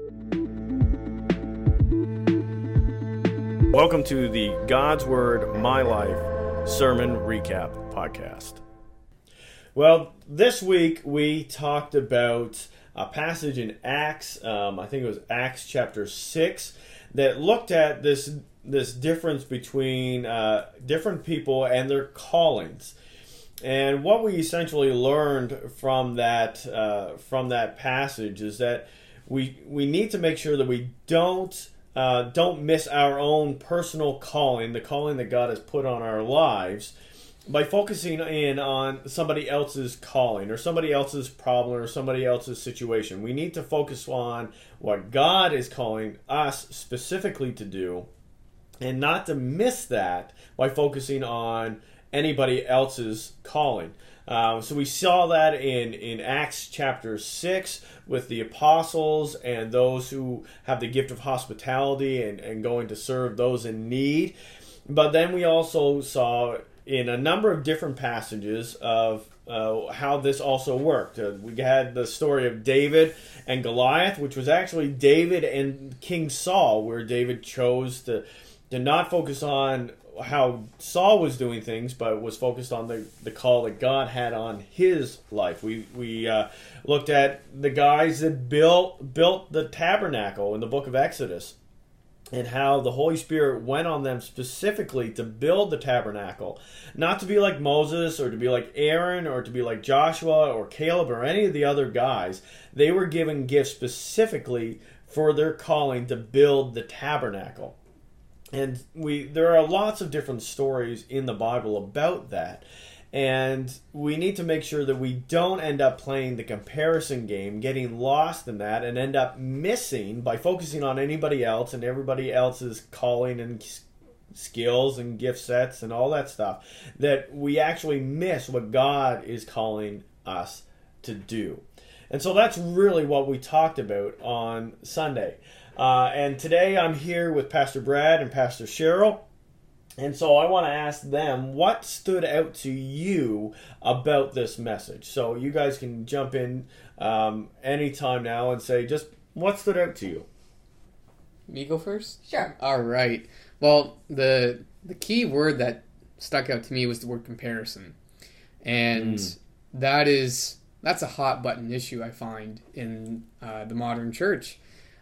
Welcome to the God's Word, My Life Sermon Recap Podcast. Well, this week we talked about a passage in Acts, I think it was Acts chapter 6, that looked at this difference between different people and their callings. And what we essentially learned from that passage is that we need to make sure that we don't miss our own personal calling, the calling that God has put on our lives, by focusing in on somebody else's calling or somebody else's problem or somebody else's situation. We need to focus on what God is calling us specifically to do, and not to miss that by focusing on anybody else's calling. So we saw that in Acts chapter 6 with the apostles and those who have the gift of hospitality and going to serve those in need. But then we also saw in a number of different passages of how this also worked. We had the story of David and Goliath, which was actually David and King Saul, where David chose to not focus on how Saul was doing things, but was focused on the call that God had on his life. We looked at the guys that built the tabernacle in the book of Exodus, and how the Holy Spirit went on them specifically to build the tabernacle, not to be like Moses or to be like Aaron or to be like Joshua or Caleb or any of the other guys. They were given gifts specifically for their calling to build the tabernacle. And there are lots of different stories in the Bible about that. And we need to make sure that we don't end up playing the comparison game, getting lost in that, and end up missing by focusing on anybody else and everybody else's calling and skills and gift sets and all that stuff, that we actually miss what God is calling us to do. And so that's really what we talked about on Sunday. And today I'm here with Pastor Brad and Pastor Cheryl. And so I want to ask them, what stood out to you about this message? So you guys can jump in anytime now and say, just what stood out to you? Me go first? Sure. All right. Well, the key word that stuck out to me was the word comparison. And that's a hot button issue, I find, in the modern church.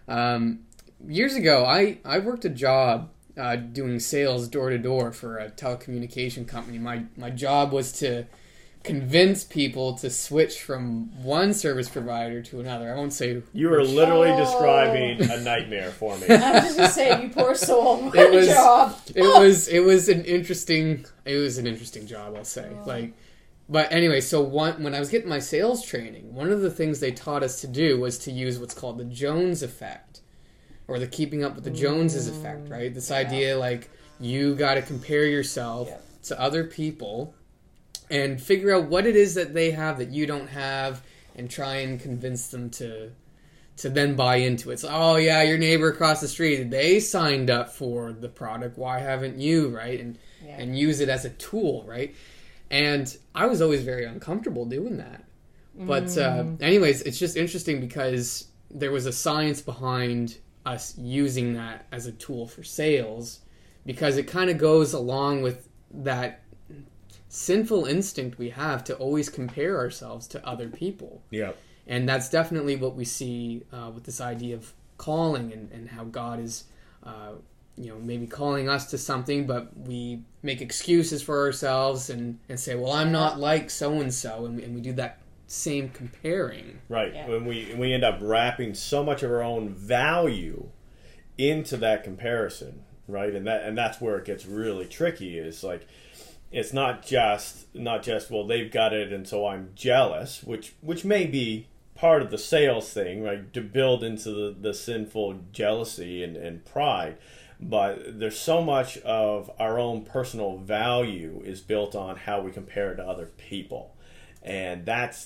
Years ago, I worked a job doing sales door-to-door for a telecommunication company. My job was to convince people to switch from one service provider to another. I won't say... You were literally describing a nightmare for me. I was just going to say, you poor soul. What a job. It was an interesting job, I'll say. But anyway, so when I was getting my sales training, one of the things they taught us to do was to use what's called the Jones effect, or the keeping up with the Joneses effect, right? This idea, like, you got to compare yourself to other people and figure out what it is that they have that you don't have, and try and convince them to then buy into it. So, oh yeah, your neighbor across the street, they signed up for the product, why haven't you, right? And use it as a tool, right? And I was always very uncomfortable doing that. But anyways, it's just interesting because there was a science behind us using that as a tool for sales, because it kind of goes along with that sinful instinct we have to always compare ourselves to other people. Yeah. And that's definitely what we see with this idea of calling and how God is maybe calling us to something, but we make excuses for ourselves and say, well, I'm not like so-and-so, and we do that same comparing. Right. Yeah. When we end up wrapping so much of our own value into that comparison, right? And that's where it gets really tricky, is like, it's not just well, they've got it and so I'm jealous, which may be part of the sales thing, right? To build into the sinful jealousy and pride. But there's so much of our own personal value is built on how we compare to other people. And that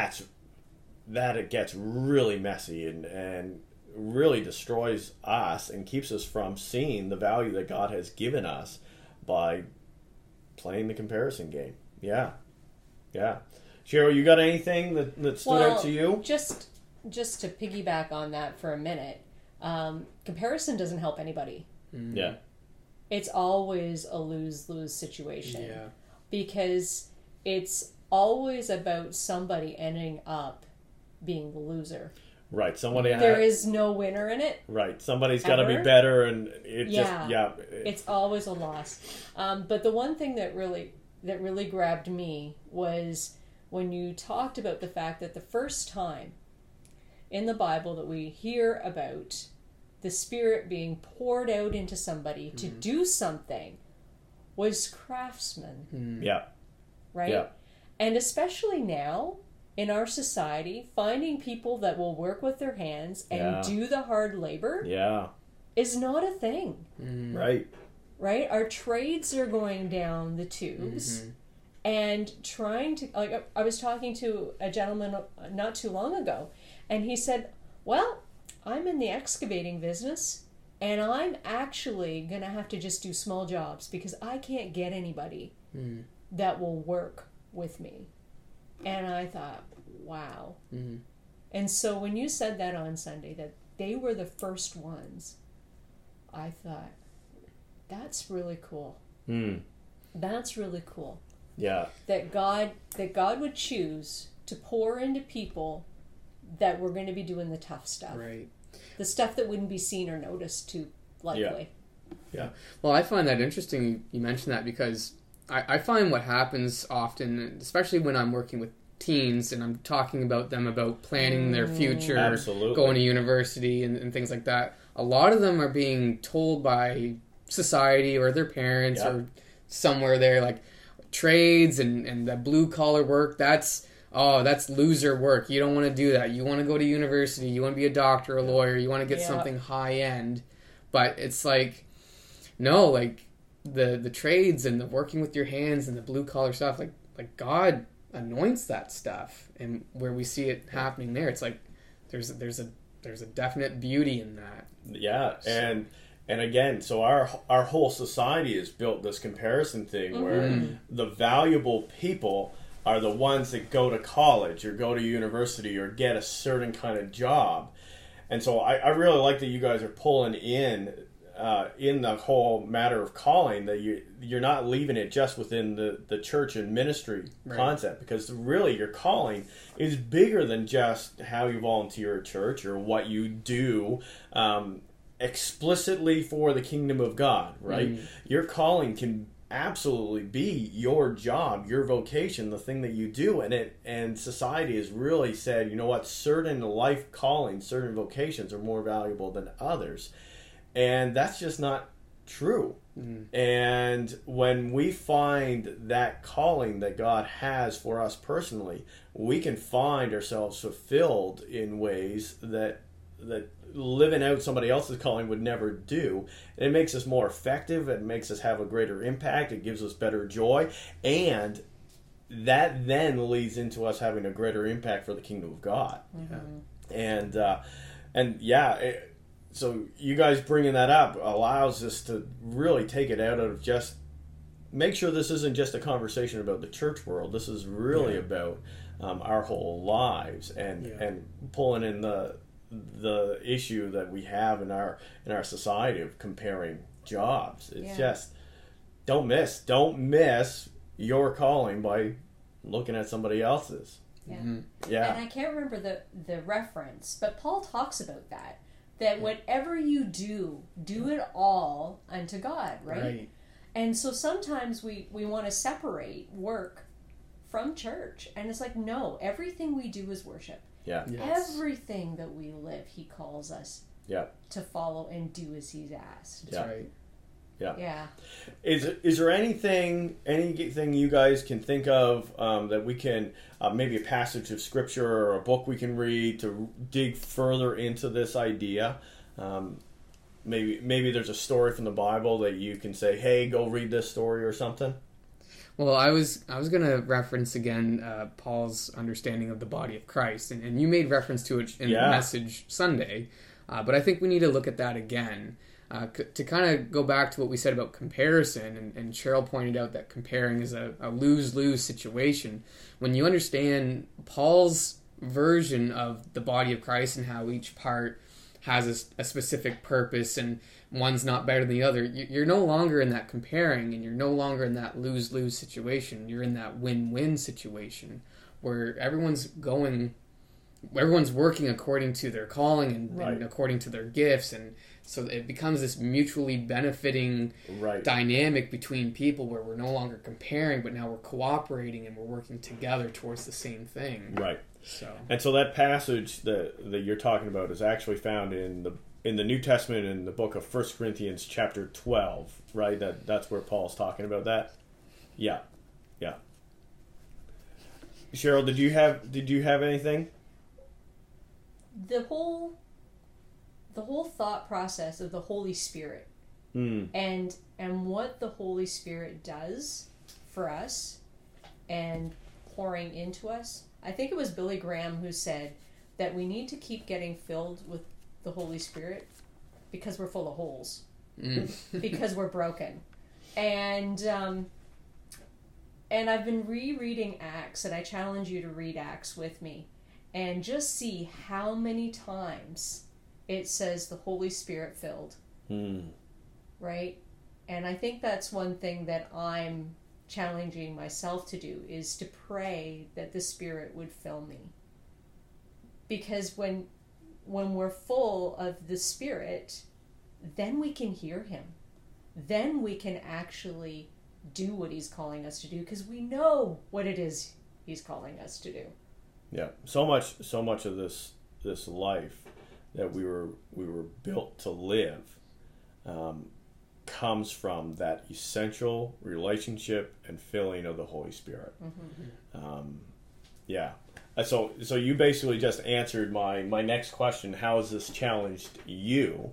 it gets really messy and really destroys us and keeps us from seeing the value that God has given us by playing the comparison game. Yeah. Cheryl, you got anything that stood out to you? Just just to piggyback on that for a minute, comparison doesn't help anybody. Yeah. It's always a lose-lose situation. Yeah. Because it's always about somebody ending up being the loser. Right. Somebody There is no winner in it. Right. Somebody's got to be Ever? better, and it Yeah. just It's always a loss. But the one thing that really grabbed me was when you talked about the fact that the first time in the Bible that we hear about the Spirit being poured out into somebody to do something was craftsmen, Yeah. right? Yeah. And especially now in our society, finding people that will work with their hands and Yeah. do the hard labor Yeah. is not a thing. Right. Right? Our trades are going down the tubes, and trying to, like, I was talking to a gentleman not too long ago, and he said, well, I'm in the excavating business, and I'm actually going to have to just do small jobs because I can't get anybody that will work with me. And I thought, wow. And so when you said that on Sunday, that they were the first ones, I thought, that's really cool. That's really cool. Yeah. That God would choose to pour into people that were going to be doing the tough stuff. Right. The stuff that wouldn't be seen or noticed too likely. Yeah. Well, I find that interesting you mentioned that because I find what happens often, especially when I'm working with teens and I'm talking about them about planning their future, Absolutely. going to university and things like that. A lot of them are being told by society or their parents or somewhere there, like, trades and the blue collar work, that's loser work. You don't want to do that. You want to go to university. You want to be a doctor, a lawyer. You want to get something high end. But it's like, no, like the trades and the working with your hands and the blue collar stuff, like God anoints that stuff, and where we see it happening there, it's like there's a definite beauty in that. Yeah, and again, so our whole society has built this comparison thing where the valuable people are the ones that go to college or go to university or get a certain kind of job. And so I really like that you guys are pulling in the whole matter of calling, that you're not leaving it just within the church and ministry concept, because really your calling is bigger than just how you volunteer at church or what you do explicitly for the kingdom of God, right? Your calling can absolutely be your job, your vocation, the thing that you do, and society has really said, you know what, certain life callings, certain vocations are more valuable than others, and that's just not true. And when we find that calling that God has for us personally, we can find ourselves fulfilled in ways that living out somebody else's calling would never do. And it makes us more effective. It makes us have a greater impact. It gives us better joy. And that then leads into us having a greater impact for the kingdom of God. So you guys bringing that up allows us to really take it out of just make sure this isn't just a conversation about the church world. This is really about our whole lives and pulling in the issue that we have in our society of comparing jobs. It's just don't miss your calling by looking at somebody else's. And I can't remember the reference, but Paul talks about that whatever you do it all unto God, right? And so sometimes we want to separate work from church, and it's like, no, everything we do is worship. Everything that we live, he calls us to follow and do as he's asked. That's right. Is there anything you guys can think of that we can maybe a passage of scripture or a book we can read to dig further into this idea? Maybe there's a story from the Bible that you can say, hey, go read this story or something. Well, I was going to reference again Paul's understanding of the body of Christ, and you made reference to it in the message Sunday, but I think we need to look at that again to kind of go back to what we said about comparison, and Cheryl pointed out that comparing is a lose-lose situation. When you understand Paul's version of the body of Christ and how each part has a specific purpose and one's not better than the other. You're no longer in that comparing, and you're no longer in that lose-lose situation. You're in that win-win situation where everyone's working according to their calling and according to their gifts, and so it becomes this mutually benefiting dynamic between people where we're no longer comparing, but now we're cooperating and we're working together towards the same thing. Right. So that passage that you're talking about is actually found in the New Testament in the book of 1 Corinthians chapter 12, right? That's where Paul's talking about that. Yeah. Cheryl, did you have anything? The whole thought process of the Holy Spirit and what the Holy Spirit does for us and pouring into us. I think it was Billy Graham who said that we need to keep getting filled with the Holy Spirit because we're full of holes, because we're broken. And I've been rereading Acts, and I challenge you to read Acts with me and just see how many times it says the Holy Spirit filled. Right? And I think that's one thing that I'm challenging myself to do, is to pray that the Spirit would fill me. Because when we're full of the Spirit, then we can hear Him. Then we can actually do what He's calling us to do, because we know what it is He's calling us to do. Yeah, so much of this life that we were built to live comes from that essential relationship and filling of the Holy Spirit. So you basically just answered my next question. How has this challenged you?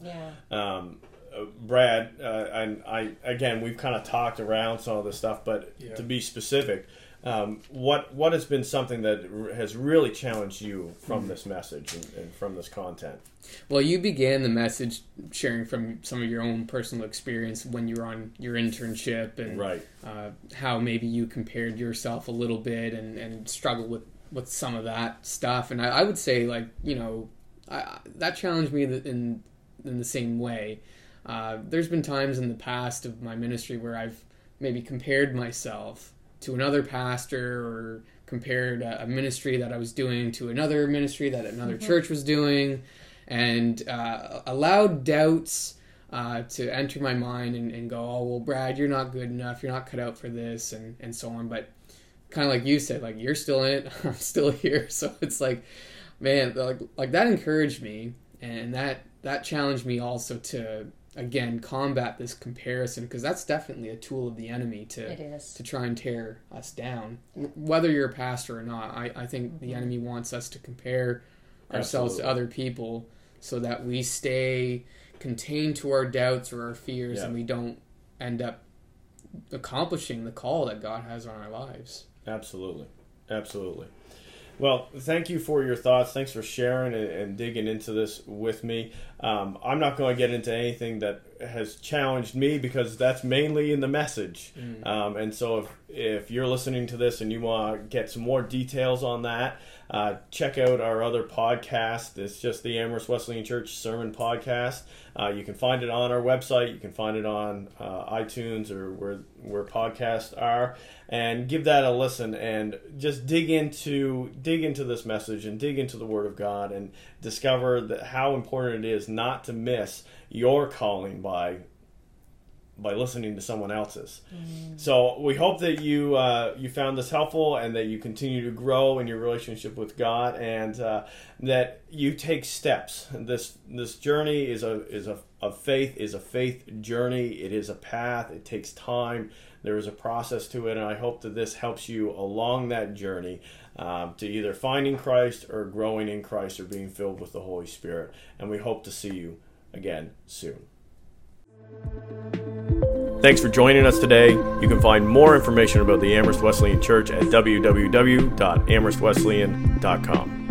Brad, and I, again, we've kind of talked around some of this stuff, but to be specific, what has been something that has really challenged you from this message and from this content? Well, you began the message sharing from some of your own personal experience when you were on your internship, and how maybe you compared yourself a little bit and struggled with some of that stuff. And I would say, like, that challenged me in the same way. There's been times in the past of my ministry where I've maybe compared myself to another pastor, or compared a ministry that I was doing to another ministry that another church was doing, and allowed doubts to enter my mind and go, oh, well, Brad, you're not good enough, you're not cut out for this, and so on. But kind of like you said, like, you're still in it, I'm still here. So it's like, man, like that encouraged me, and that challenged me also to, again, combat this comparison, because that's definitely a tool of the enemy to try and tear us down. Whether you're a pastor or not, I think the enemy wants us to compare ourselves to other people so that we stay contained to our doubts or our fears, and we don't end up accomplishing the call that God has on our lives. Absolutely. Well, thank you for your thoughts. Thanks for sharing and digging into this with me. I'm not going to get into anything that has challenged me, because that's mainly in the message. And so if you're listening to this and you want to get some more details on that, check out our other podcast. It's just the Amherst Wesleyan Church Sermon Podcast. You can find it on our website. You can find it on iTunes or where podcasts are. And give that a listen and just dig into this message and dig into the Word of God and discover how important it is not to miss your calling by listening to someone else's. So we hope that you found this helpful, and that you continue to grow in your relationship with God, and that you take steps. This journey is a faith journey. It is a path. It takes time. There is a process to it, and I hope that this helps you along that journey to either finding Christ or growing in Christ or being filled with the Holy Spirit. And we hope to see you again soon. Thanks for joining us today. You can find more information about the Amherst Wesleyan Church at www.amherstwesleyan.com.